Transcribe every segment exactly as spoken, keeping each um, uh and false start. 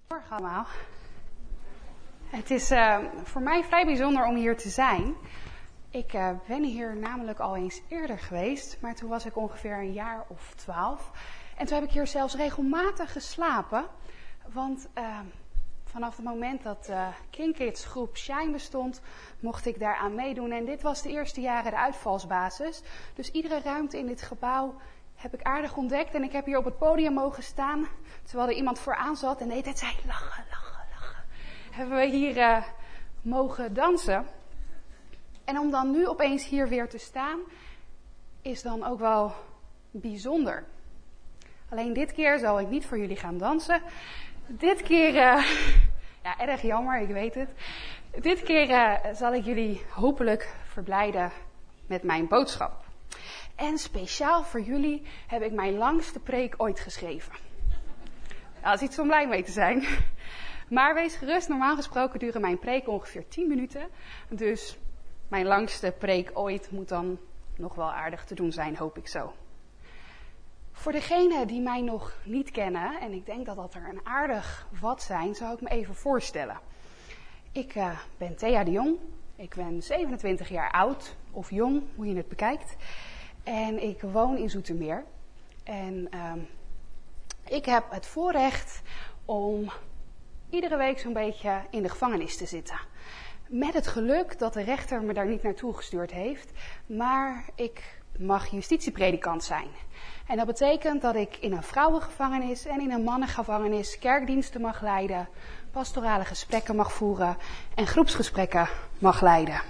Goedemorgen allemaal. Het is uh, voor mij vrij bijzonder om hier te zijn. Ik uh, ben hier namelijk al eens eerder geweest, maar toen was ik ongeveer een jaar of twaalf. En toen heb ik hier zelfs regelmatig geslapen, want uh, vanaf het moment dat de uh, King Kids groep Shine bestond, mocht ik daaraan meedoen. En dit was de eerste jaren de uitvalsbasis. Dus iedere ruimte in dit gebouw heb ik aardig ontdekt. En ik heb hier op het podium mogen staan, terwijl er iemand vooraan zat en de hele tijd zei lachen, lachen, lachen. Hebben we hier uh, mogen dansen. En om dan nu opeens hier weer te staan, is dan ook wel bijzonder. Alleen dit keer zal ik niet voor jullie gaan dansen. Dit keer, uh, ja erg jammer, ik weet het. Dit keer uh, zal ik jullie hopelijk verblijden met mijn boodschap. En speciaal voor jullie heb ik mijn langste preek ooit geschreven. Dat is iets om blij mee te zijn. Maar wees gerust, normaal gesproken duren mijn preken ongeveer tien minuten. Dus mijn langste preek ooit moet dan nog wel aardig te doen zijn, hoop ik zo. Voor degenen die mij nog niet kennen, en ik denk dat dat er een aardig wat zijn, zal ik me even voorstellen. Ik uh, ben Thea de Jong, ik ben zevenentwintig jaar oud, of jong, hoe je het bekijkt. En ik woon in Zoetermeer. En uh, ik heb het voorrecht om iedere week zo'n beetje in de gevangenis te zitten. Met het geluk dat de rechter me daar niet naartoe gestuurd heeft. Maar ik mag justitiepredikant zijn. En dat betekent dat ik in een vrouwengevangenis en in een mannengevangenis kerkdiensten mag leiden, pastorale gesprekken mag voeren en groepsgesprekken mag leiden.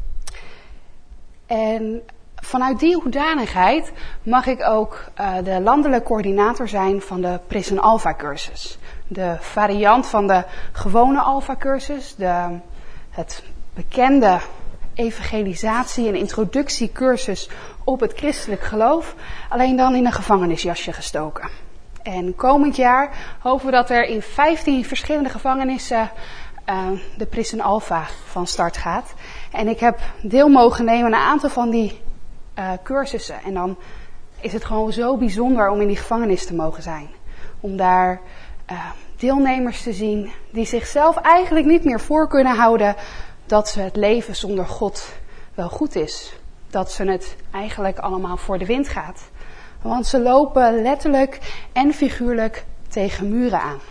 En vanuit die hoedanigheid mag ik ook uh, de landelijke coördinator zijn van de Prison Alpha cursus. De variant van de gewone Alpha cursus, de, het bekende evangelisatie- en introductiecursus op het christelijk geloof, alleen dan in een gevangenisjasje gestoken. En komend jaar hopen we dat er in vijftien verschillende gevangenissen uh, de Prison Alpha van start gaat. En ik heb deel mogen nemen aan een aantal van die uh, cursussen. En dan is het gewoon zo bijzonder om in die gevangenis te mogen zijn. Om daar uh, deelnemers te zien die zichzelf eigenlijk niet meer voor kunnen houden dat ze het leven zonder God wel goed is. Dat ze het eigenlijk allemaal voor de wind gaat. Want ze lopen letterlijk en figuurlijk tegen muren aan.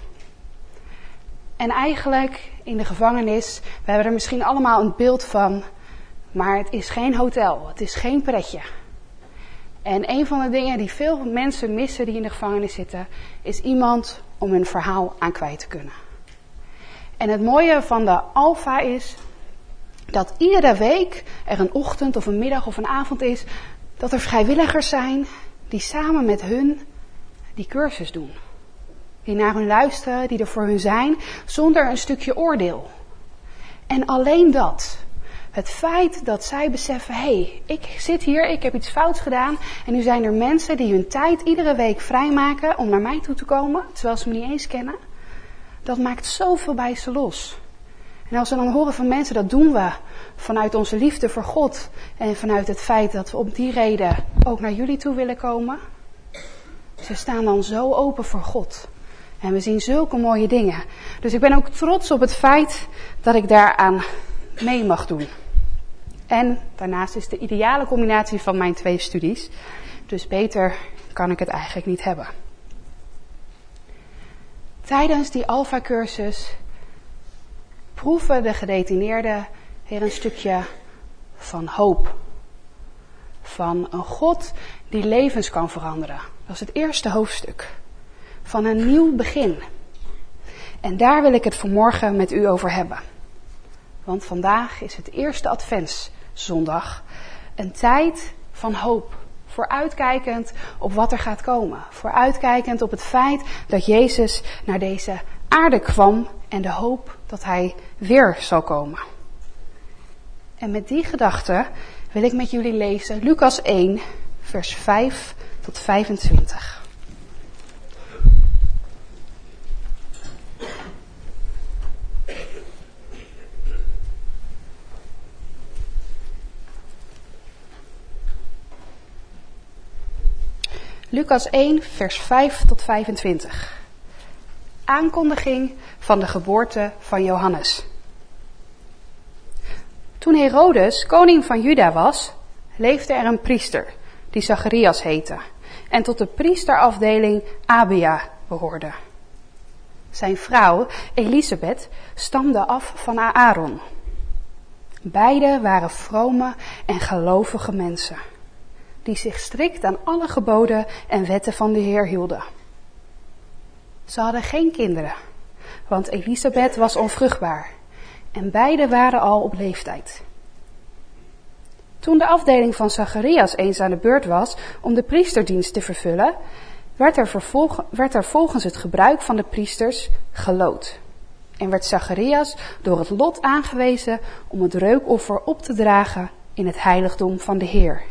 En eigenlijk in de gevangenis, we hebben er misschien allemaal een beeld van, maar het is geen hotel, het is geen pretje. En een van de dingen die veel mensen missen die in de gevangenis zitten, is iemand om hun verhaal aan kwijt te kunnen. En het mooie van de Alpha is dat iedere week er een ochtend of een middag of een avond is, dat er vrijwilligers zijn die samen met hun die cursus doen. Die naar hun luisteren, die er voor hun zijn, zonder een stukje oordeel. En alleen dat, het feit dat zij beseffen, hé, hey, ik zit hier, ik heb iets fouts gedaan. En nu zijn er mensen die hun tijd iedere week vrijmaken om naar mij toe te komen, terwijl ze me niet eens kennen. Dat maakt zoveel bij ze los. En als we dan horen van mensen, dat doen we vanuit onze liefde voor God. En vanuit het feit dat we op die reden ook naar jullie toe willen komen. Ze staan dan zo open voor God. En we zien zulke mooie dingen. Dus ik ben ook trots op het feit dat ik daaraan mee mag doen. En daarnaast is de ideale combinatie van mijn twee studies. Dus beter kan ik het eigenlijk niet hebben. Tijdens die Alpha-cursus proeven de gedetineerden weer een stukje van hoop. Van een God die levens kan veranderen. Dat is het eerste hoofdstuk. Van een nieuw begin. En daar wil ik het vanmorgen met u over hebben. Want vandaag is het eerste adventszondag. Een tijd van hoop. Vooruitkijkend op wat er gaat komen. Vooruitkijkend op het feit dat Jezus naar deze aarde kwam. En de hoop dat hij weer zal komen. En met die gedachte wil ik met jullie lezen Lucas één, vers vijf tot vijfentwintig. Lucas één, vers vijf tot vijfentwintig. aankondiging van de geboorte van Johannes. Toen Herodes koning van Juda was, leefde er een priester die Zacharias heette en tot de priesterafdeling Abia behoorde. Zijn vrouw Elisabeth stamde af van Aaron. Beiden waren vrome en gelovige mensen, die zich strikt aan alle geboden en wetten van de Heer hielden. Ze hadden geen kinderen, want Elisabeth was onvruchtbaar en beiden waren al op leeftijd. Toen de afdeling van Zacharias eens aan de beurt was om de priesterdienst te vervullen, werd er, vervolg, werd er volgens het gebruik van de priesters geloot. En werd Zacharias door het lot aangewezen om het reukoffer op te dragen in het heiligdom van de Heer.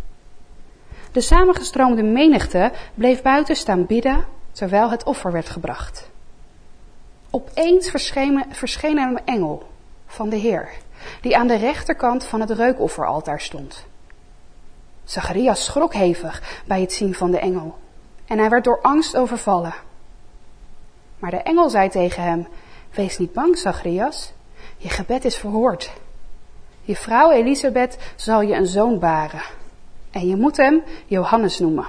De samengestroomde menigte bleef buiten staan bidden terwijl het offer werd gebracht. Opeens verscheen, verscheen er een engel van de Heer, die aan de rechterkant van het reukofferaltaar stond. Zacharias schrok hevig bij het zien van de engel en hij werd door angst overvallen. Maar de engel zei tegen hem: wees niet bang, Zacharias, je gebed is verhoord. Je vrouw Elisabeth zal je een zoon baren en je moet hem Johannes noemen.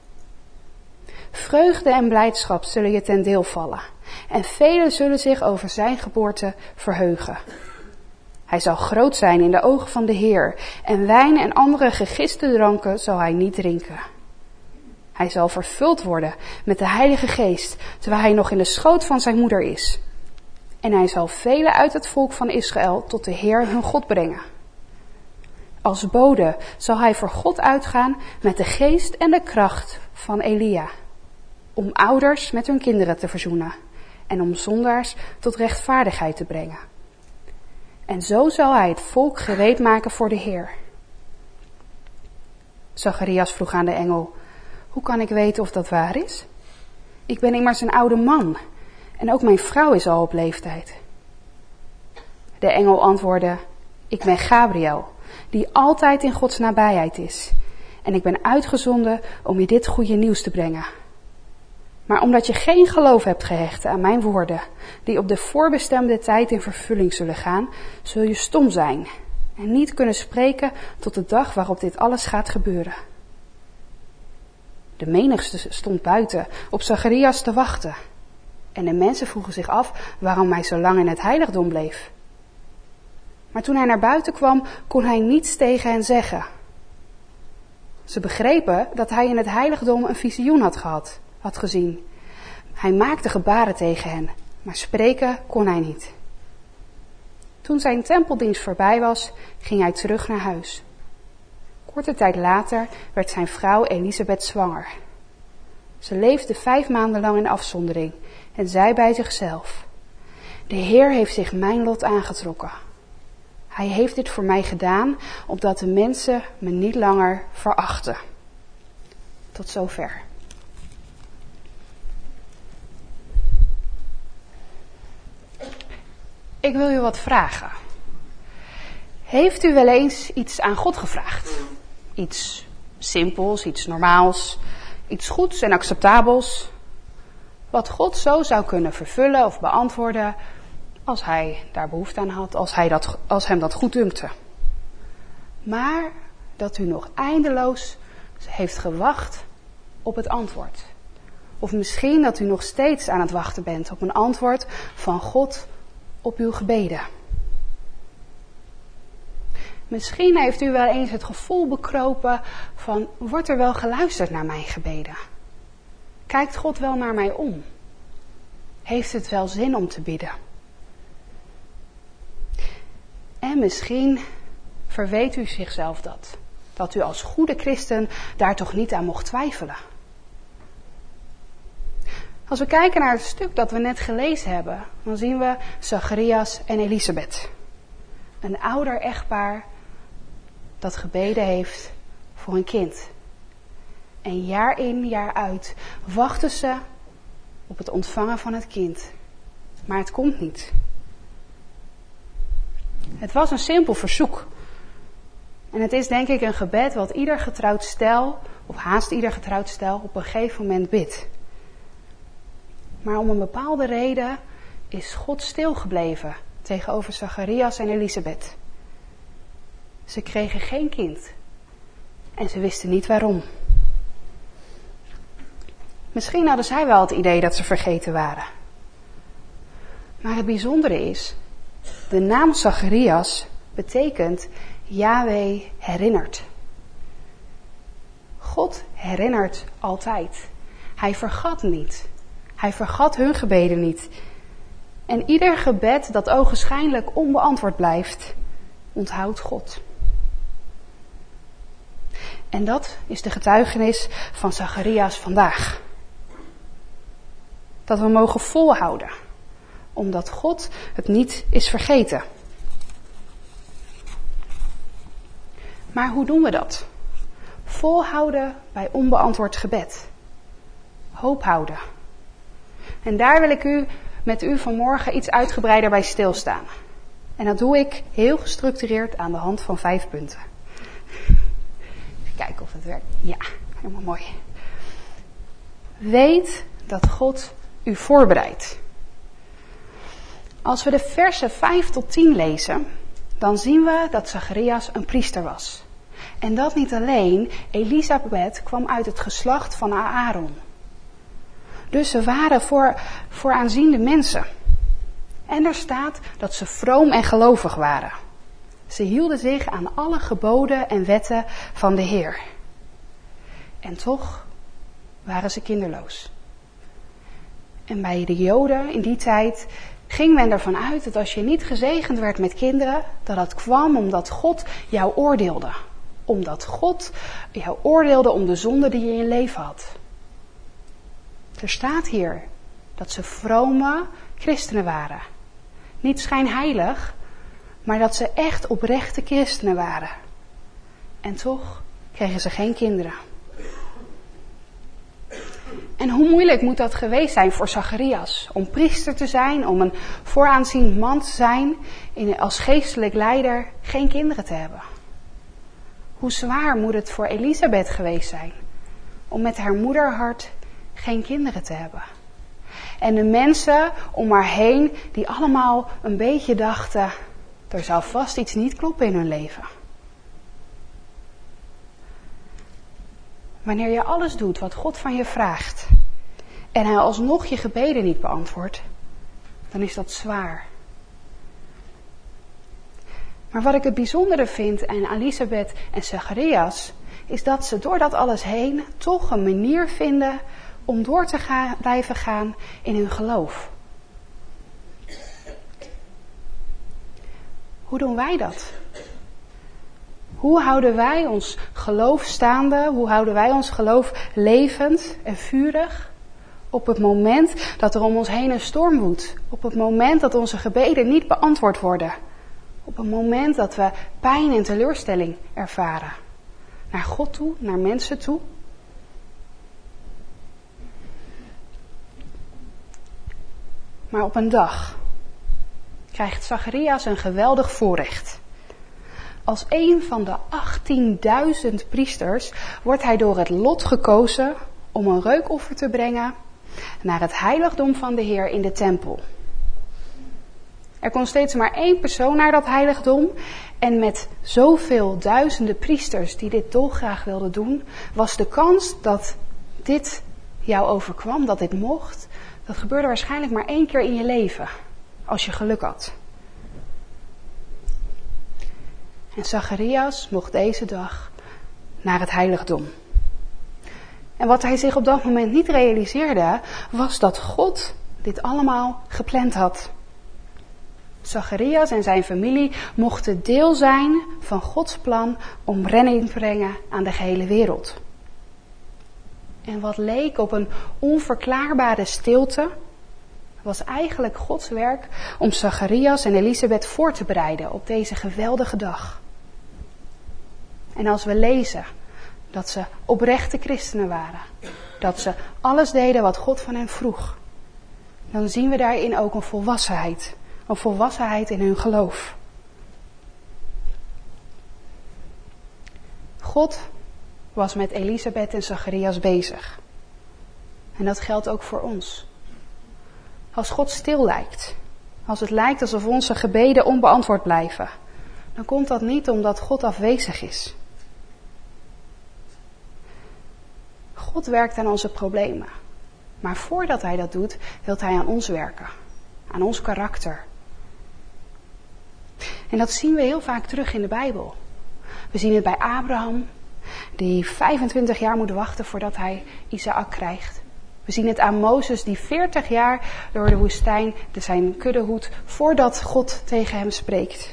Vreugde en blijdschap zullen je ten deel vallen en velen zullen zich over zijn geboorte verheugen. Hij zal groot zijn in de ogen van de Heer en wijn en andere gegiste dranken zal hij niet drinken. Hij zal vervuld worden met de Heilige Geest terwijl hij nog in de schoot van zijn moeder is. En hij zal velen uit het volk van Israël tot de Heer hun God brengen. Als bode zal hij voor God uitgaan met de geest en de kracht van Elia, om ouders met hun kinderen te verzoenen en om zondaars tot rechtvaardigheid te brengen. En zo zal hij het volk gereed maken voor de Heer. Zacharias vroeg aan de engel: hoe kan ik weten of dat waar is? Ik ben immers een oude man en ook mijn vrouw is al op leeftijd. De engel antwoordde: ik ben Gabriel, die altijd in Gods nabijheid is. En ik ben uitgezonden om je dit goede nieuws te brengen. Maar omdat je geen geloof hebt gehecht aan mijn woorden, die op de voorbestemde tijd in vervulling zullen gaan, zul je stom zijn en niet kunnen spreken tot de dag waarop dit alles gaat gebeuren. De menigte stond buiten op Zacharias te wachten. En de mensen vroegen zich af waarom hij zo lang in het heiligdom bleef. Maar toen hij naar buiten kwam, kon hij niets tegen hen zeggen. Ze begrepen dat hij in het heiligdom een visioen had gehad, had gezien. Hij maakte gebaren tegen hen, maar spreken kon hij niet. Toen zijn tempeldienst voorbij was, ging hij terug naar huis. Korte tijd later werd zijn vrouw Elisabeth zwanger. Ze leefde vijf maanden lang in afzondering en zei bij zichzelf: de Heer heeft zich mijn lot aangetrokken. Hij heeft dit voor mij gedaan, opdat de mensen me niet langer verachten. Tot zover. Ik wil u wat vragen. Heeft u wel eens iets aan God gevraagd? Iets simpels, iets normaals, iets goeds en acceptabels. Wat God zo zou kunnen vervullen of beantwoorden als hij daar behoefte aan had, als, hij dat, als hem dat goed dunkte. Maar dat u nog eindeloos heeft gewacht op het antwoord. Of misschien dat u nog steeds aan het wachten bent op een antwoord van God op uw gebeden. Misschien heeft u wel eens het gevoel bekropen van: wordt er wel geluisterd naar mijn gebeden? Kijkt God wel naar mij om? Heeft het wel zin om te bidden? En misschien verweet u zichzelf dat. Dat u als goede christen daar toch niet aan mocht twijfelen. Als we kijken naar het stuk dat we net gelezen hebben, dan zien we Zacharias en Elisabeth. Een ouder echtpaar dat gebeden heeft voor een kind. En jaar in, jaar uit wachten ze op het ontvangen van het kind. Maar het komt niet. Het was een simpel verzoek. En het is denk ik een gebed wat ieder getrouwd stel, of haast ieder getrouwd stel, op een gegeven moment bidt. Maar om een bepaalde reden is God stilgebleven tegenover Zacharias en Elisabeth. Ze kregen geen kind. En ze wisten niet waarom. Misschien hadden zij wel het idee dat ze vergeten waren. Maar het bijzondere is, de naam Zacharias betekent Yahweh herinnert. God herinnert altijd. Hij vergat niet. Hij vergat hun gebeden niet. En ieder gebed dat ogenschijnlijk onbeantwoord blijft, onthoudt God. En dat is de getuigenis van Zacharias vandaag. Dat we mogen volhouden, omdat God het niet is vergeten. Maar hoe doen we dat? Volhouden bij onbeantwoord gebed. Hoop houden. En daar wil ik u met u vanmorgen iets uitgebreider bij stilstaan. En dat doe ik heel gestructureerd aan de hand van vijf punten. Even kijken of het werkt. Ja, helemaal mooi. Weet dat God u voorbereidt. Als we de versen vijf tot tien lezen, dan zien we dat Zacharias een priester was. En dat niet alleen, Elisabeth kwam uit het geslacht van Aaron. Dus ze waren voor, voor aanziende mensen. En er staat dat ze vroom en gelovig waren. Ze hielden zich aan alle geboden en wetten van de Heer. En toch waren ze kinderloos. En bij de Joden in die tijd ging men ervan uit dat als je niet gezegend werd met kinderen, dat dat kwam omdat God jou oordeelde. Omdat God jou oordeelde om de zonde die je in je leven had. Er staat hier dat ze vrome christenen waren. Niet schijnheilig, maar dat ze echt oprechte christenen waren. En toch kregen ze geen kinderen. En hoe moeilijk moet dat geweest zijn voor Zacharias? Om priester te zijn, om een vooraanziend man te zijn, als geestelijk leider geen kinderen te hebben. Hoe zwaar moet het voor Elisabeth geweest zijn om met haar moederhart geen kinderen te hebben. En de mensen om haar heen die allemaal een beetje dachten, er zou vast iets niet kloppen in hun leven. Wanneer je alles doet wat God van je vraagt en hij alsnog je gebeden niet beantwoordt, dan is dat zwaar. Maar wat ik het bijzondere vind aan Elisabeth en Zacharias, is dat ze door dat alles heen toch een manier vinden om door te gaan, blijven gaan in hun geloof. Hoe doen wij dat? Hoe houden wij ons geloof staande? Hoe houden wij ons geloof levend en vurig? Op het moment dat er om ons heen een storm woedt. Op het moment dat onze gebeden niet beantwoord worden. Op het moment dat we pijn en teleurstelling ervaren. Naar God toe, naar mensen toe. Maar op een dag krijgt Zacharias een geweldig voorrecht. Als een van de achttienduizend priesters wordt hij door het lot gekozen om een reukoffer te brengen naar het heiligdom van de Heer in de tempel. Er kon steeds maar één persoon naar dat heiligdom en met zoveel duizenden priesters die dit dolgraag wilden doen, was de kans dat dit jou overkwam, dat dit mocht, dat gebeurde waarschijnlijk maar één keer in je leven, als je geluk had. En Zacharias mocht deze dag naar het heiligdom. En wat hij zich op dat moment niet realiseerde, was dat God dit allemaal gepland had. Zacharias en zijn familie mochten deel zijn van Gods plan om redding te brengen aan de gehele wereld. En wat leek op een onverklaarbare stilte, was eigenlijk Gods werk om Zacharias en Elisabeth voor te bereiden op deze geweldige dag. En als we lezen dat ze oprechte christenen waren, dat ze alles deden wat God van hen vroeg, dan zien we daarin ook een volwassenheid, een volwassenheid in hun geloof. God was met Elisabeth en Zacharias bezig. En dat geldt ook voor ons. Als God stil lijkt, als het lijkt alsof onze gebeden onbeantwoord blijven, dan komt dat niet omdat God afwezig is. God werkt aan onze problemen. Maar voordat hij dat doet, wil hij aan ons werken. Aan ons karakter. En dat zien we heel vaak terug in de Bijbel. We zien het bij Abraham, die vijfentwintig jaar moet wachten voordat hij Isaac krijgt. We zien het aan Mozes, die veertig jaar door de woestijn de zijn kudde hoedt voordat God tegen hem spreekt.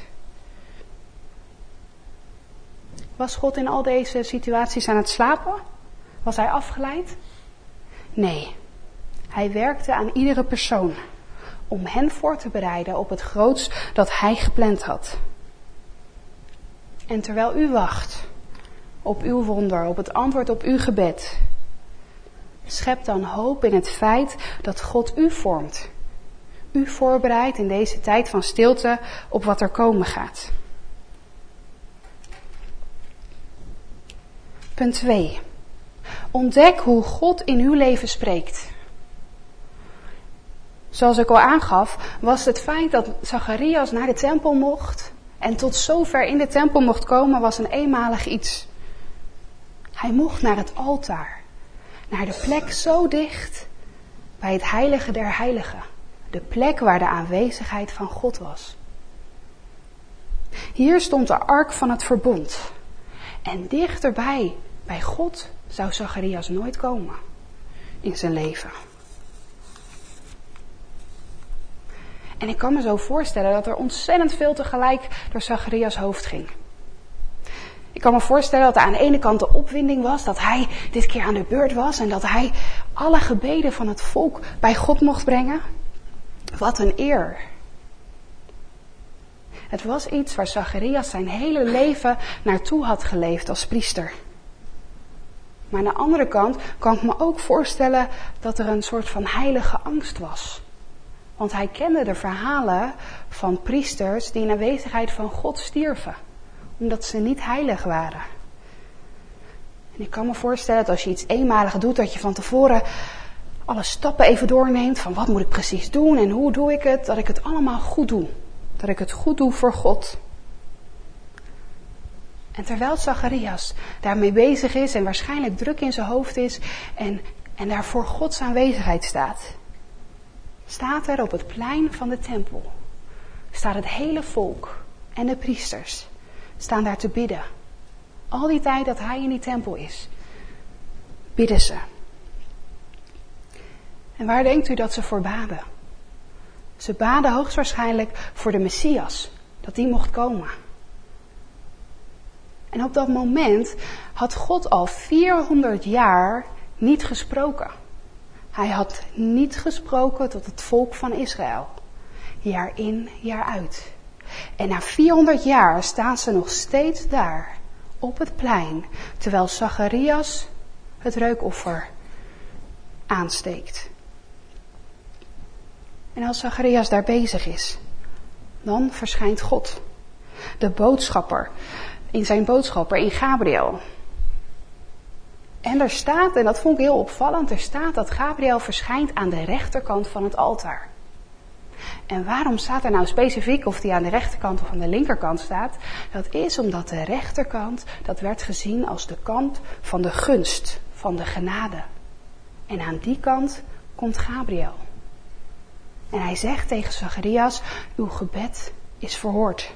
Was God in al deze situaties aan het slapen? Was hij afgeleid? Nee, hij werkte aan iedere persoon om hen voor te bereiden op het groots dat hij gepland had. En terwijl u wacht op uw wonder, op het antwoord op uw gebed, schep dan hoop in het feit dat God u vormt. U voorbereidt in deze tijd van stilte op wat er komen gaat. Punt twee. Ontdek hoe God in uw leven spreekt. Zoals ik al aangaf, was het feit dat Zacharias naar de tempel mocht en tot zover in de tempel mocht komen, was een eenmalig iets. Hij mocht naar het altaar, naar de plek zo dicht bij het heilige der heiligen, de plek waar de aanwezigheid van God was. Hier stond de ark van het verbond en dichterbij, bij God, zou Zacharias nooit komen in zijn leven. En ik kan me zo voorstellen dat er ontzettend veel tegelijk door Zacharias hoofd ging. Ik kan me voorstellen dat er aan de ene kant de opwinding was, dat hij dit keer aan de beurt was en dat hij alle gebeden van het volk bij God mocht brengen. Wat een eer. Het was iets waar Zacharias zijn hele leven naartoe had geleefd als priester. Maar aan de andere kant kan ik me ook voorstellen dat er een soort van heilige angst was. Want hij kende de verhalen van priesters die in aanwezigheid van God stierven. Omdat ze niet heilig waren. En ik kan me voorstellen dat als je iets eenmalig doet, dat je van tevoren alle stappen even doorneemt. Van wat moet ik precies doen en hoe doe ik het? Dat ik het allemaal goed doe. Dat ik het goed doe voor God. En terwijl Zacharias daarmee bezig is en waarschijnlijk druk in zijn hoofd is en, en daar voor Gods aanwezigheid staat, staat er op het plein van de tempel, staat het hele volk en de priesters staan daar te bidden. Al die tijd dat hij in die tempel is, bidden ze. En waar denkt u dat ze voor baden? Ze baden hoogstwaarschijnlijk voor de Messias, dat die mocht komen. En op dat moment had God al vierhonderd jaar niet gesproken. Hij had niet gesproken tot het volk van Israël. Jaar in, jaar uit. En na vierhonderd jaar staan ze nog steeds daar, op het plein, terwijl Zacharias het reukoffer aansteekt. En als Zacharias daar bezig is, dan verschijnt God, de boodschapper, in zijn boodschapper, in Gabriel. En er staat, en dat vond ik heel opvallend, er staat dat Gabriel verschijnt aan de rechterkant van het altaar. En waarom staat er nou specifiek of die aan de rechterkant of aan de linkerkant staat? Dat is omdat de rechterkant, dat werd gezien als de kant van de gunst, van de genade. En aan die kant komt Gabriel. En hij zegt tegen Zacharias, uw gebed is verhoord.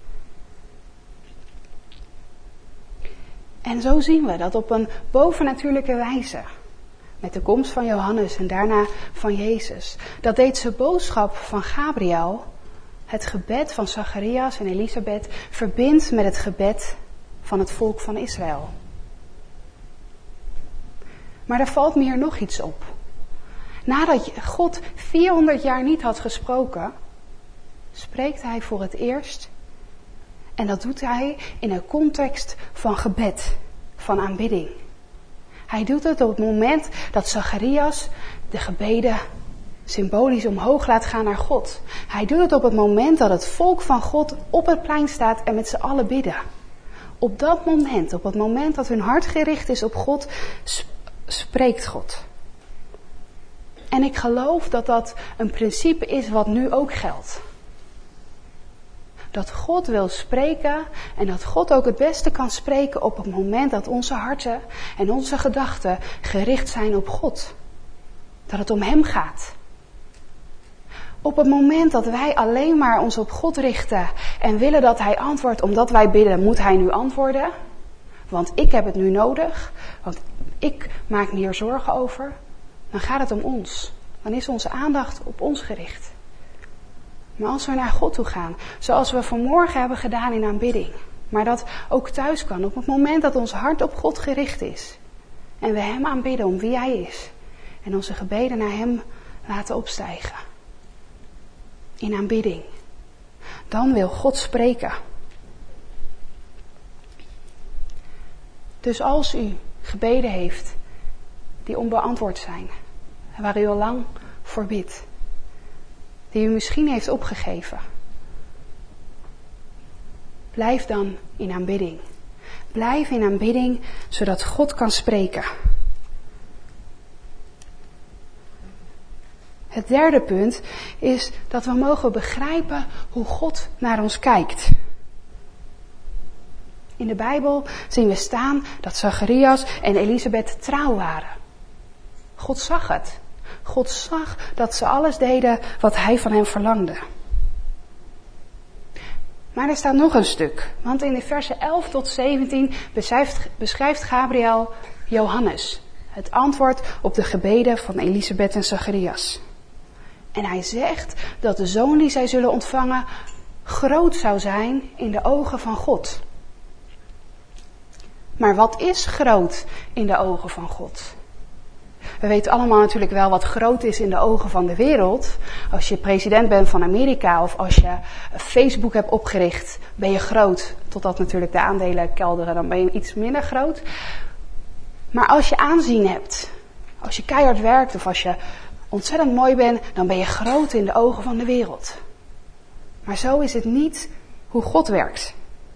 En zo zien we dat op een bovennatuurlijke wijze, met de komst van Johannes en daarna van Jezus, dat deze boodschap van Gabriel het gebed van Zacharias en Elisabeth verbindt met het gebed van het volk van Israël. Maar er valt me hier nog iets op. Nadat God vierhonderd jaar niet had gesproken, spreekt hij voor het eerst. En dat doet hij in een context van gebed, van aanbidding. Hij doet het op het moment dat Zacharias de gebeden symbolisch omhoog laat gaan naar God. Hij doet het op het moment dat het volk van God op het plein staat en met z'n allen bidden. Op dat moment, op het moment dat hun hart gericht is op God, spreekt God. En ik geloof dat dat een principe is wat nu ook geldt. Dat God wil spreken en dat God ook het beste kan spreken op het moment dat onze harten en onze gedachten gericht zijn op God. Dat het om Hem gaat. Op het moment dat wij alleen maar ons op God richten en willen dat Hij antwoordt omdat wij bidden, moet Hij nu antwoorden. Want ik heb het nu nodig, want ik maak me hier zorgen over. Dan gaat het om ons. Dan is onze aandacht op ons gericht. Maar als we naar God toe gaan, zoals we vanmorgen hebben gedaan in aanbidding, maar dat ook thuis kan, op het moment dat ons hart op God gericht is en we Hem aanbidden om wie Hij is en onze gebeden naar Hem laten opstijgen in aanbidding, dan wil God spreken. Dus als u gebeden heeft die onbeantwoord zijn, waar u al lang voor bidt, die u misschien heeft opgegeven, blijf dan in aanbidding. Blijf in aanbidding, zodat God kan spreken. Het derde punt is dat we mogen begrijpen hoe God naar ons kijkt. In de Bijbel zien we staan dat Zacharias en Elisabeth trouw waren. God zag het. God zag dat ze alles deden wat Hij van hen verlangde. Maar er staat nog een stuk. Want in de versen elf tot zeventien beschrijft, beschrijft Gabriel Johannes. Het antwoord op de gebeden van Elisabeth en Zacharias. En hij zegt dat de zoon die zij zullen ontvangen groot zou zijn in de ogen van God. Maar wat is groot in de ogen van God? We weten allemaal natuurlijk wel wat groot is in de ogen van de wereld. Als je president bent van Amerika of als je Facebook hebt opgericht, ben je groot. Totdat natuurlijk de aandelen kelderen, dan ben je iets minder groot. Maar als je aanzien hebt, als je keihard werkt of als je ontzettend mooi bent, dan ben je groot in de ogen van de wereld. Maar zo is het niet hoe God werkt.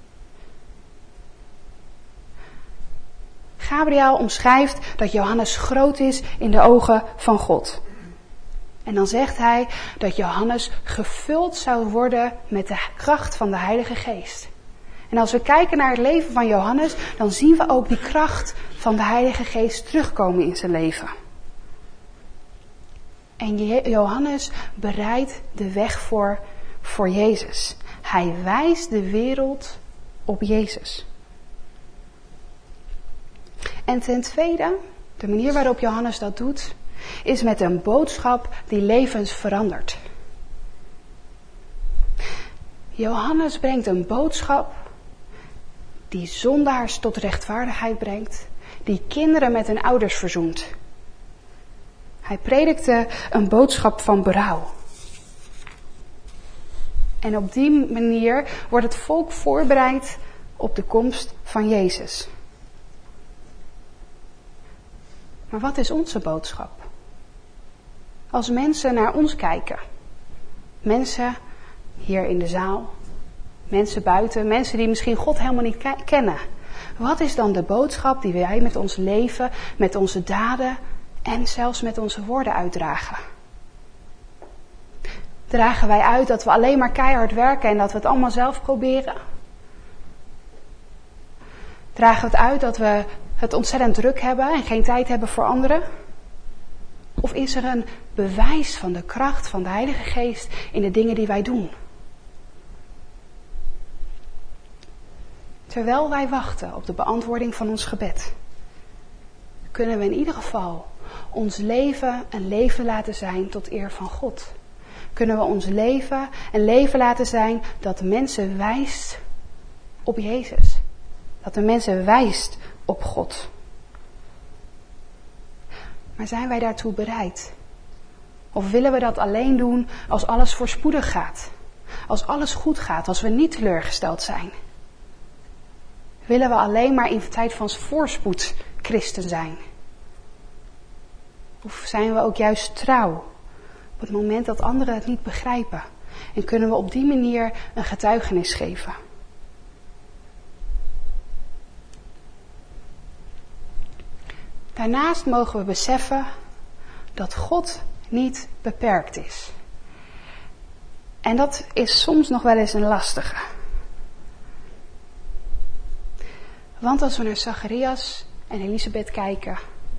Gabriel omschrijft dat Johannes groot is in de ogen van God. En dan zegt hij dat Johannes gevuld zou worden met de kracht van de Heilige Geest. En als we kijken naar het leven van Johannes, dan zien we ook die kracht van de Heilige Geest terugkomen in zijn leven. En Johannes bereidt de weg voor, voor Jezus. Hij wijst de wereld op Jezus. En ten tweede, de manier waarop Johannes dat doet, is met een boodschap die levens verandert. Johannes brengt een boodschap die zondaars tot rechtvaardigheid brengt, die kinderen met hun ouders verzoent. Hij predikte een boodschap van berouw. En op die manier wordt het volk voorbereid op de komst van Jezus. Maar wat is onze boodschap? Als mensen naar ons kijken, mensen hier in de zaal, mensen buiten, mensen die misschien God helemaal niet ke- kennen. Wat is dan de boodschap die wij met ons leven, met onze daden en zelfs met onze woorden uitdragen? Dragen wij uit dat we alleen maar keihard werken en dat we het allemaal zelf proberen? Dragen we het uit dat we het ontzettend druk hebben en geen tijd hebben voor anderen? Of is er een bewijs van de kracht van de Heilige Geest in de dingen die wij doen? Terwijl wij wachten op de beantwoording van ons gebed, kunnen we in ieder geval ons leven een leven laten zijn tot eer van God. Kunnen we ons leven een leven laten zijn dat de mensen wijst op Jezus. Dat de mensen wijst op God. Maar zijn wij daartoe bereid? Of willen we dat alleen doen als alles voorspoedig gaat? Als alles goed gaat, als we niet teleurgesteld zijn? Willen we alleen maar in tijd van voorspoed christen zijn? Of zijn we ook juist trouw op het moment dat anderen het niet begrijpen? En kunnen we op die manier een getuigenis geven? Daarnaast mogen we beseffen dat God niet beperkt is. En dat is soms nog wel eens een lastige. Want als we naar Zacharias en Elisabeth kijken,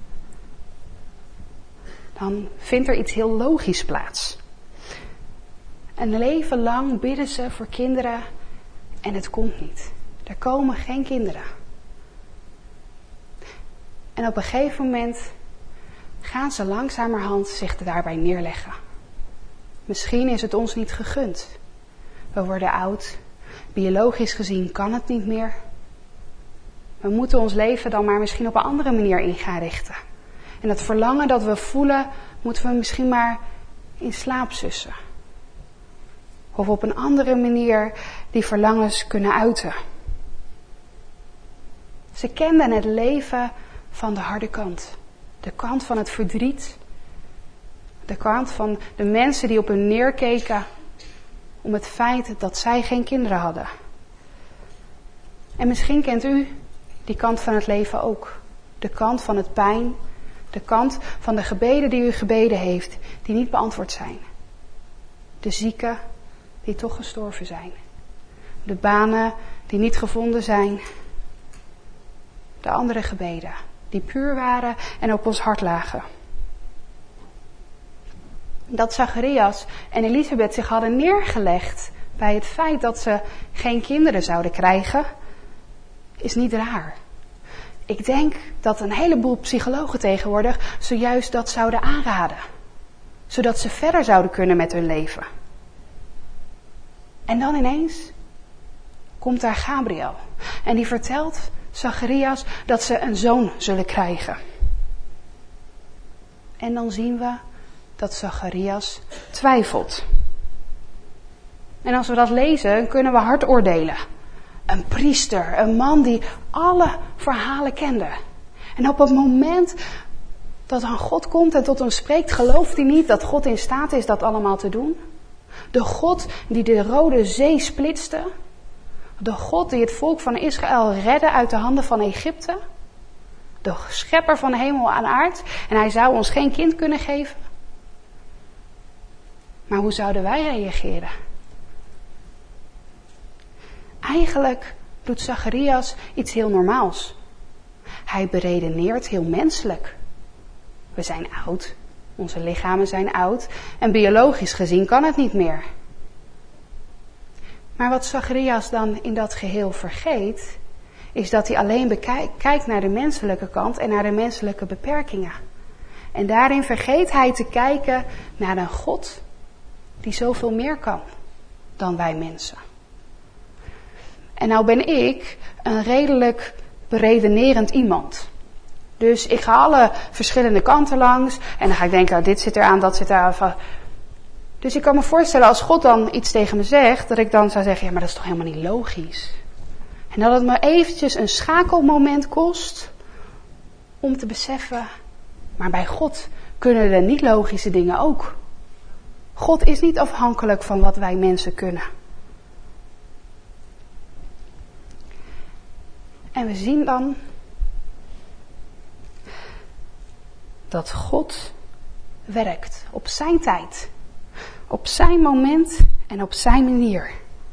dan vindt er iets heel logisch plaats. Een leven lang bidden ze voor kinderen en het komt niet. Er komen geen kinderen. En op een gegeven moment gaan ze langzamerhand zich daarbij neerleggen. Misschien is het ons niet gegund. We worden oud. Biologisch gezien kan het niet meer. We moeten ons leven dan maar misschien op een andere manier in gaan richten. En dat verlangen dat we voelen, moeten we misschien maar in slaap sussen. Of op een andere manier die verlangens kunnen uiten. Ze kenden het leven van de harde kant. De kant van het verdriet. De kant van de mensen die op hun neerkeken om het feit dat zij geen kinderen hadden. En misschien kent u die kant van het leven ook. De kant van het pijn. De kant van de gebeden die u gebeden heeft, die niet beantwoord zijn. De zieken die toch gestorven zijn. De banen die niet gevonden zijn. De andere gebeden die puur waren en op ons hart lagen. Dat Zacharias en Elisabeth zich hadden neergelegd bij het feit dat ze geen kinderen zouden krijgen, is niet raar. Ik denk dat een heleboel psychologen tegenwoordig zojuist dat zouden aanraden. Zodat ze verder zouden kunnen met hun leven. En dan ineens komt daar Gabriel. En die vertelt Zacharias dat ze een zoon zullen krijgen. En dan zien we dat Zacharias twijfelt. En als we dat lezen, kunnen we hard oordelen. Een priester, een man die alle verhalen kende. En op het moment dat aan God komt en tot hem spreekt, gelooft hij niet dat God in staat is dat allemaal te doen. De God die de Rode Zee splitste. De God die het volk van Israël redde uit de handen van Egypte. De schepper van hemel en aard. En hij zou ons geen kind kunnen geven. Maar hoe zouden wij reageren? Eigenlijk doet Zacharias iets heel normaals. Hij beredeneert heel menselijk. We zijn oud, onze lichamen zijn oud en biologisch gezien kan het niet meer. Maar wat Zacharias dan in dat geheel vergeet, is dat hij alleen bekijkt, kijkt naar de menselijke kant en naar de menselijke beperkingen. En daarin vergeet hij te kijken naar een God die zoveel meer kan dan wij mensen. En nou ben ik een redelijk beredenerend iemand. Dus ik ga alle verschillende kanten langs. En dan ga ik denken, dit zit eraan, dat zit eraan. Dus ik kan me voorstellen, als God dan iets tegen me zegt, dat ik dan zou zeggen, ja, maar dat is toch helemaal niet logisch. En dat het me eventjes een schakelmoment kost om te beseffen, maar bij God kunnen de niet logische dingen ook. God is niet afhankelijk van wat wij mensen kunnen. En we zien dan dat God werkt op zijn tijd, op zijn moment en op zijn manier.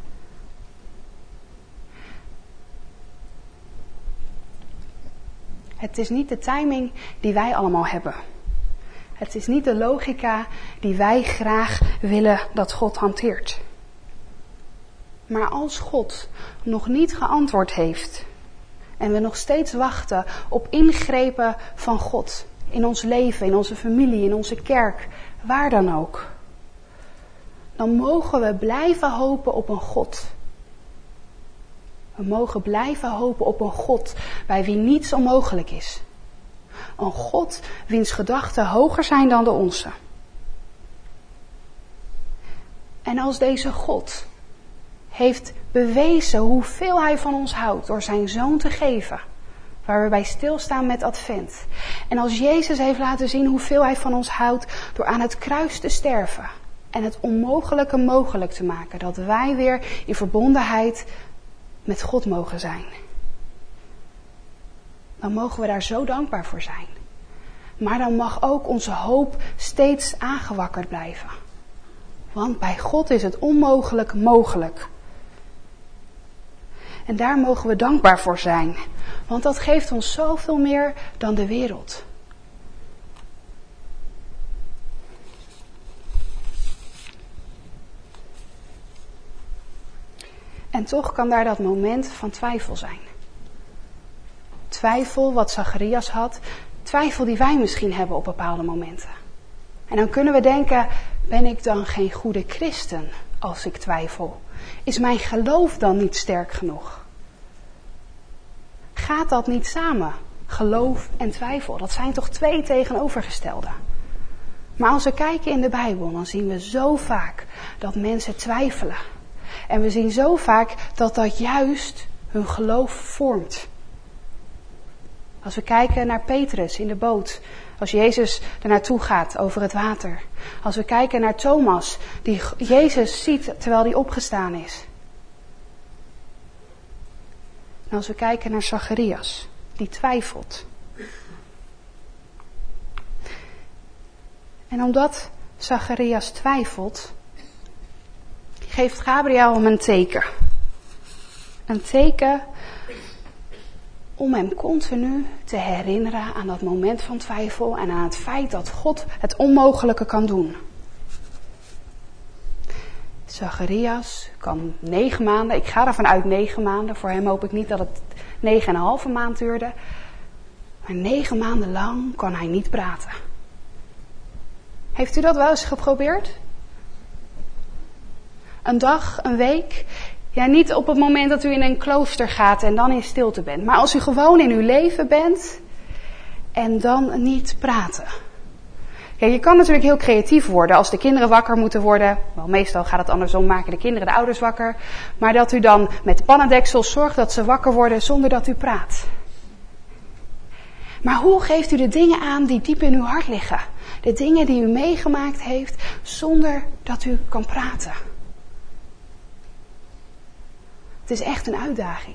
Het is niet de timing die wij allemaal hebben. Het is niet de logica die wij graag willen dat God hanteert. Maar als God nog niet geantwoord heeft en we nog steeds wachten op ingrepen van God in ons leven, in onze familie, in onze kerk, waar dan ook, dan mogen we blijven hopen op een God. We mogen blijven hopen op een God bij wie niets onmogelijk is. Een God wiens gedachten hoger zijn dan de onze. En als deze God heeft bewezen hoeveel hij van ons houdt door zijn zoon te geven, waar we bij stilstaan met Advent. En als Jezus heeft laten zien hoeveel hij van ons houdt door aan het kruis te sterven en het onmogelijke mogelijk te maken, dat wij weer in verbondenheid met God mogen zijn. Dan mogen we daar zo dankbaar voor zijn. Maar dan mag ook onze hoop steeds aangewakkerd blijven. Want bij God is het onmogelijk mogelijk. En daar mogen we dankbaar voor zijn. Want dat geeft ons zoveel meer dan de wereld. En toch kan daar dat moment van twijfel zijn. Twijfel wat Zacharias had. Twijfel die wij misschien hebben op bepaalde momenten. En dan kunnen we denken, ben ik dan geen goede christen als ik twijfel? Is mijn geloof dan niet sterk genoeg? Gaat dat niet samen? Geloof en twijfel, dat zijn toch twee tegenovergestelde. Maar als we kijken in de Bijbel, dan zien we zo vaak dat mensen twijfelen. En we zien zo vaak dat dat juist hun geloof vormt. Als we kijken naar Petrus in de boot, als Jezus er naartoe gaat over het water. Als we kijken naar Thomas, die Jezus ziet terwijl hij opgestaan is. En als we kijken naar Zacharias, die twijfelt. En omdat Zacharias twijfelt, geeft Gabriel hem een teken. Een teken om hem continu te herinneren aan dat moment van twijfel en aan het feit dat God het onmogelijke kan doen. Zacharias kan negen maanden, ik ga ervan uit negen maanden, voor hem hoop ik niet dat het negen en een halve maand duurde, maar negen maanden lang kan hij niet praten. Heeft u dat wel eens geprobeerd? Een dag, een week? Ja, niet op het moment dat u in een klooster gaat en dan in stilte bent. Maar als u gewoon in uw leven bent en dan niet praten. Ja, je kan natuurlijk heel creatief worden als de kinderen wakker moeten worden. Wel, meestal gaat het andersom, maken de kinderen de ouders wakker. Maar dat u dan met de pannendeksel zorgt dat ze wakker worden zonder dat u praat. Maar hoe geeft u de dingen aan die diep in uw hart liggen? De dingen die u meegemaakt heeft zonder dat u kan praten. Het is echt een uitdaging.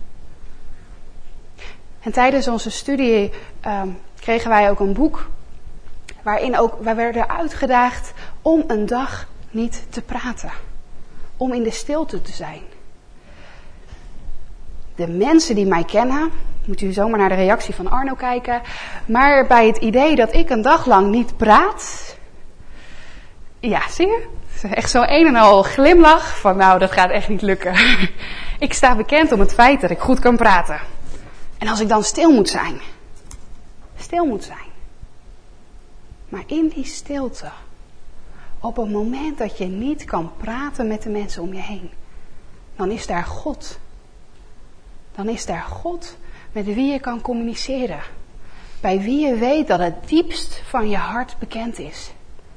En tijdens onze studie um, kregen wij ook een boek. Waarin ook, wij werden uitgedaagd om een dag niet te praten. Om in de stilte te zijn. De mensen die mij kennen, moet u zomaar naar de reactie van Arno kijken. Maar bij het idee dat ik een dag lang niet praat. Ja, zie je? Echt zo'n een en al glimlach van nou, dat gaat echt niet lukken. Ik sta bekend om het feit dat ik goed kan praten. En als ik dan stil moet zijn. Stil moet zijn. Maar in die stilte. Op het moment dat je niet kan praten met de mensen om je heen. Dan is daar God. Dan is daar God met wie je kan communiceren. Bij wie je weet dat het diepst van je hart bekend is.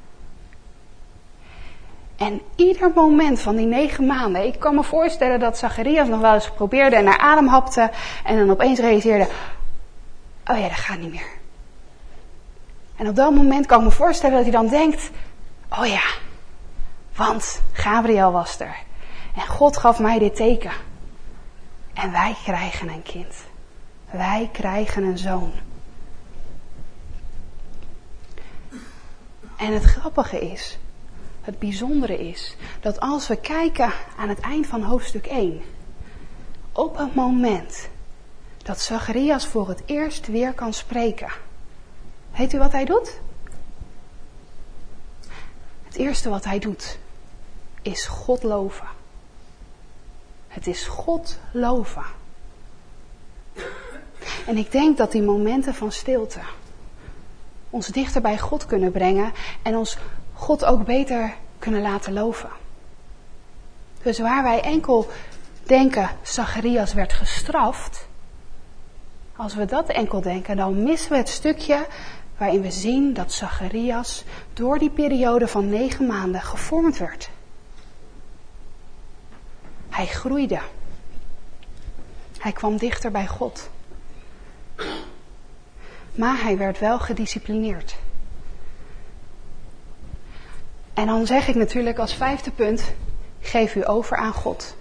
En ieder moment van die negen maanden, ik kan me voorstellen dat Zacharias nog wel eens probeerde en naar adem hapte en dan opeens realiseerde, oh ja, dat gaat niet meer. En op dat moment kan ik me voorstellen dat hij dan denkt, oh ja, want Gabriel was er. En God gaf mij dit teken. En wij krijgen een kind. Wij krijgen een zoon. En het grappige is, het bijzondere is, dat als we kijken aan het eind van hoofdstuk één, op het moment dat Zacharias voor het eerst weer kan spreken. Weet u wat hij doet? Het eerste wat hij doet, is God loven. Het is God loven. En ik denk dat die momenten van stilte ons dichter bij God kunnen brengen en ons God ook beter kunnen laten loven. Dus waar wij enkel denken, Zacharias werd gestraft. Als we dat enkel denken, dan missen we het stukje waarin we zien dat Zacharias door die periode van negen maanden gevormd werd. Hij groeide. Hij kwam dichter bij God. Maar hij werd wel gedisciplineerd. En dan zeg ik natuurlijk als vijfde punt, geef u over aan God.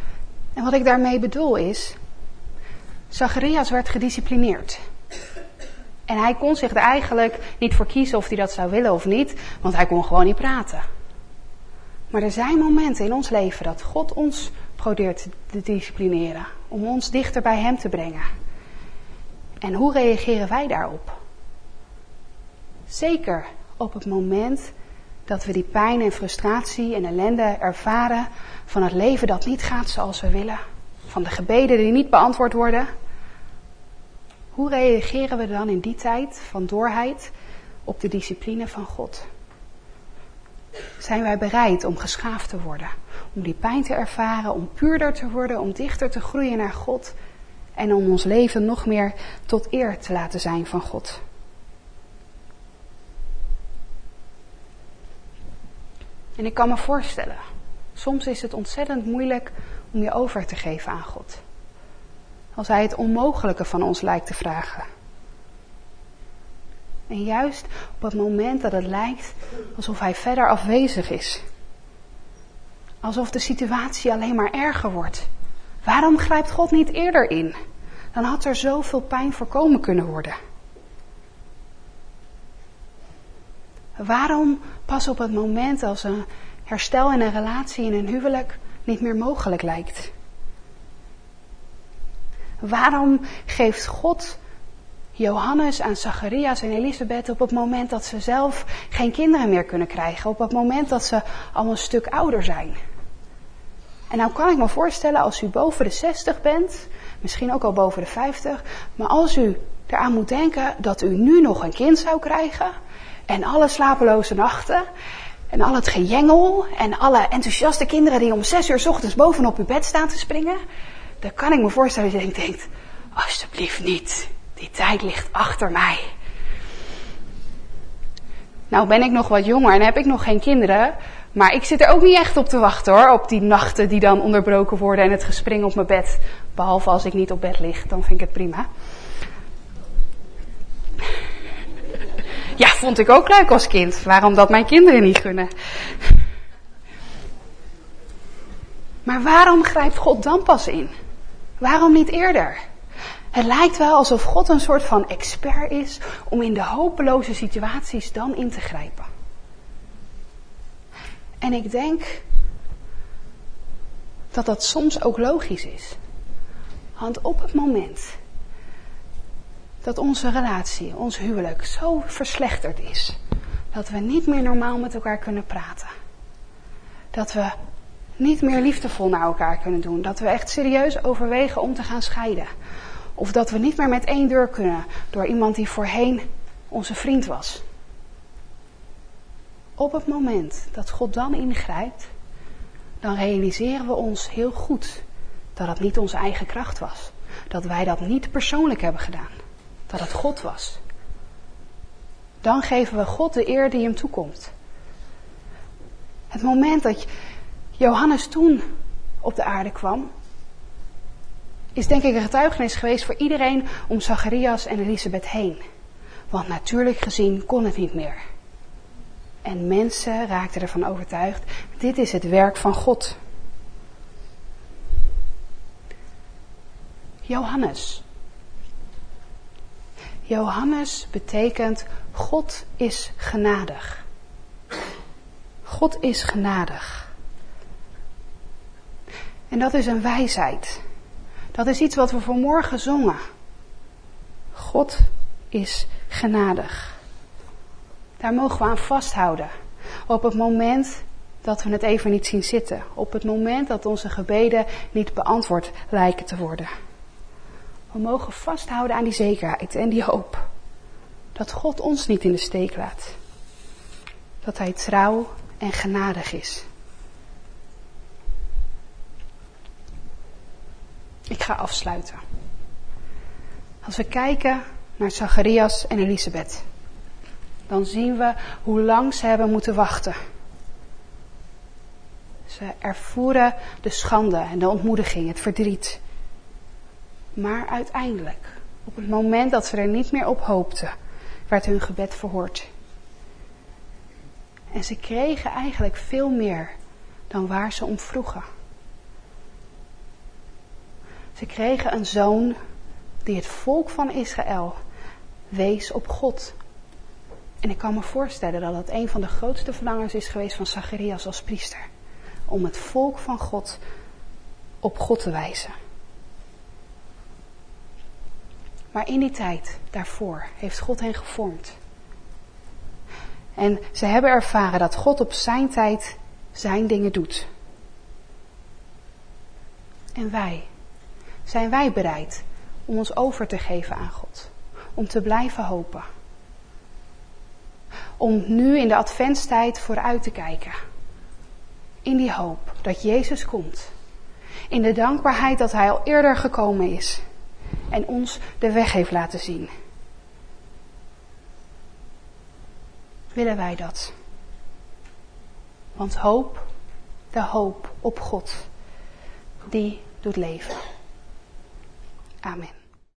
En wat ik daarmee bedoel is, Zacharias werd gedisciplineerd. En hij kon zich er eigenlijk niet voor kiezen of hij dat zou willen of niet, want hij kon gewoon niet praten. Maar er zijn momenten in ons leven dat God ons probeert te disciplineren, om ons dichter bij hem te brengen. En hoe reageren wij daarop? Zeker op het moment dat we die pijn en frustratie en ellende ervaren van het leven dat niet gaat zoals we willen, van de gebeden die niet beantwoord worden. Hoe reageren we dan in die tijd van doorheid op de discipline van God? Zijn wij bereid om geschaafd te worden, om die pijn te ervaren, om puurder te worden, om dichter te groeien naar God en om ons leven nog meer tot eer te laten zijn van God? En ik kan me voorstellen, soms is het ontzettend moeilijk om je over te geven aan God. Als hij het onmogelijke van ons lijkt te vragen. En juist op het moment dat het lijkt alsof hij verder afwezig is. Alsof de situatie alleen maar erger wordt. Waarom grijpt God niet eerder in? Dan had er zoveel pijn voorkomen kunnen worden. Waarom pas op het moment als een herstel in een relatie, in een huwelijk, niet meer mogelijk lijkt? Waarom geeft God Johannes aan Zacharias en Elisabeth op het moment dat ze zelf geen kinderen meer kunnen krijgen? Op het moment dat ze al een stuk ouder zijn? En nou kan ik me voorstellen, als u boven de zestig bent, misschien ook al boven de vijftig, maar als u eraan moet denken dat u nu nog een kind zou krijgen, en alle slapeloze nachten, en al het gejengel, en alle enthousiaste kinderen die om zes uur 's ochtends bovenop uw bed staan te springen, dan kan ik me voorstellen dat je denkt, alsjeblieft niet, die tijd ligt achter mij. Nou ben ik nog wat jonger en heb ik nog geen kinderen, maar ik zit er ook niet echt op te wachten hoor, op die nachten die dan onderbroken worden en het gespring op mijn bed. Behalve als ik niet op bed lig, dan vind ik het prima. Ja, vond ik ook leuk als kind. Waarom dat mijn kinderen niet gunnen? Maar waarom grijpt God dan pas in? Waarom niet eerder? Het lijkt wel alsof God een soort van expert is om in de hopeloze situaties dan in te grijpen. En ik denk dat dat soms ook logisch is. Want op het moment dat onze relatie, ons huwelijk zo verslechterd is, dat we niet meer normaal met elkaar kunnen praten, dat we niet meer liefdevol naar elkaar kunnen doen, dat we echt serieus overwegen om te gaan scheiden, of dat we niet meer met één deur kunnen door iemand die voorheen onze vriend was. Op het moment dat God dan ingrijpt, dan realiseren we ons heel goed dat het niet onze eigen kracht was. Dat wij dat niet persoonlijk hebben gedaan. Dat het God was. Dan geven we God de eer die hem toekomt. Het moment dat Johannes toen op de aarde kwam, is denk ik een getuigenis geweest voor iedereen om Zacharias en Elisabeth heen. Want natuurlijk gezien kon het niet meer. En mensen raakten ervan overtuigd, dit is het werk van God. Johannes. Johannes betekent God is genadig. God is genadig. En dat is een wijsheid. Dat is iets wat we vanmorgen zongen. God is genadig. Daar mogen we aan vasthouden. Op het moment dat we het even niet zien zitten. Op het moment dat onze gebeden niet beantwoord lijken te worden. We mogen vasthouden aan die zekerheid en die hoop. Dat God ons niet in de steek laat. Dat hij trouw en genadig is. Ik ga afsluiten. Als we kijken naar Zacharias en Elisabeth, dan zien we hoe lang ze hebben moeten wachten. Ze ervoeren de schande en de ontmoediging, het verdriet. Maar uiteindelijk, op het moment dat ze er niet meer op hoopten, werd hun gebed verhoord. En ze kregen eigenlijk veel meer dan waar ze om vroegen. Ze kregen een zoon die het volk van Israël wees op God. En ik kan me voorstellen dat dat een van de grootste verlangens is geweest van Zacharias als priester. Om het volk van God op God te wijzen. Maar in die tijd daarvoor heeft God hen gevormd. En ze hebben ervaren dat God op zijn tijd zijn dingen doet. En wij, zijn wij bereid om ons over te geven aan God? Om te blijven hopen? Om nu in de adventstijd vooruit te kijken. In die hoop dat Jezus komt. In de dankbaarheid dat hij al eerder gekomen is. En ons de weg heeft laten zien. Willen wij dat? Want hoop, de hoop op God, die doet leven. Amen.